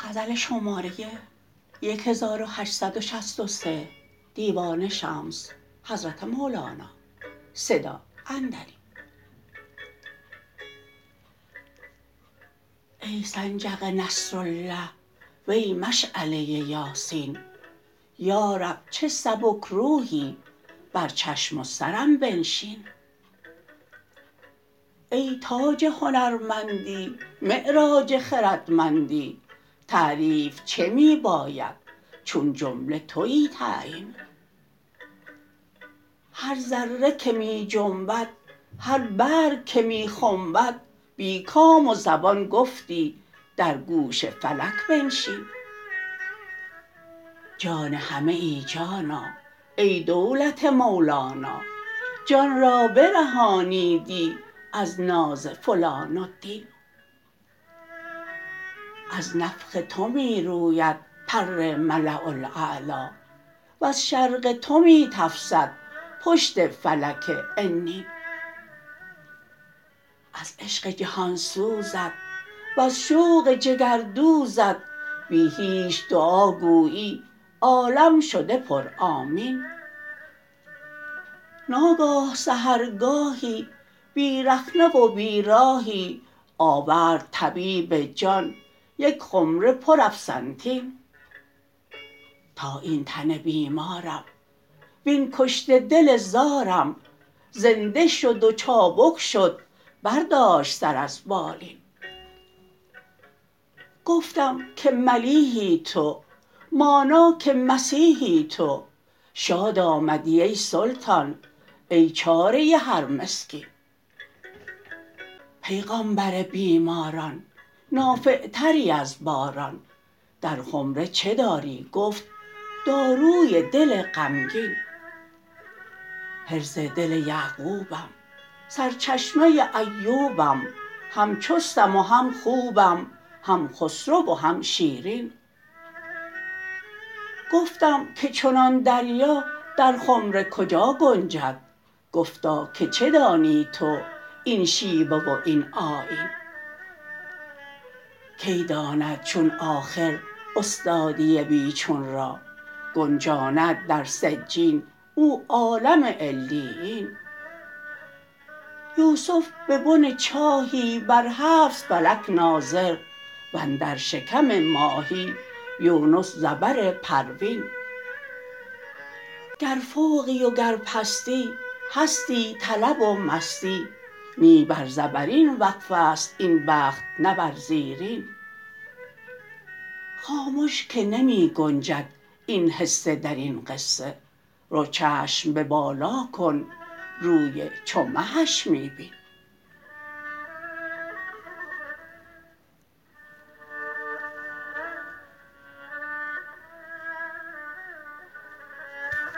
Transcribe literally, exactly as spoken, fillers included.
غزل شماره هزار و هشتصد و شصت و سه دیوان شمس حضرت مولانا صدا اندری. ای سنجق نصرالله وی مشعله یاسین، یا رب چه سبک روحی بر چشم و سرم بنشین. ای تاج هنرمندی معراج خردمندی، تعریف چه می باید چون جمله تویی تعیین. هر ذره که می جنبد هر برگ که می خنبد، بی کام و زبان گفتی در گوش فلک بنشین. جان همه ای جانا ای دولت مولانا، جان را برهانیدی از ناز فلان الدین. از نفخ تو می روید پر ملاء الاعلی، وز شرق تو می تفسد پشت فلک عنین. از عشق جهان سوزت وز شوق جگردوزت، بی هیچ دعا گویی عالم شده پر آمین. ناگاه سحرگاهی بی رخنه و بی راهی، آورد طبیب جان یک خمره پر افسنتین. تا این تن بیمارم وین کشته دل زارم، زنده شد و چابک شد برداشت سر از بالین. گفتم که ملیحی تو مانا که مسیحی تو، شاد آمدی ای سلطان ای چاره هر مسکین. پیغامبر بیماران نافع تری از باران، در خمره چه داری گفت داروی دل غمگین. حرز دل یعقوبم سرچشمه ایوبم، هم چستم و هم خوبم هم خسرو و هم شیرین. گفتم که چنان دریا در خمره کجا گنجد، گفتا که چه دانی تو این شیوه و این آیین. کی داند چون آخر استادی بی چون را، گنجاند در سجین او عالم علیین. یوسف به بن چاهی بر هفت فلک ناظر، و اندر شکم ماهی یونس زبر پروین. گر فوقی و گر پستی هستی طلب و مستی، نی بر زبرین وقف است این بخت نه بر زیرین. خامش که نمی گنجد این حصه در این قصه، رو چشم به بالا کن روی چو مهش می بین.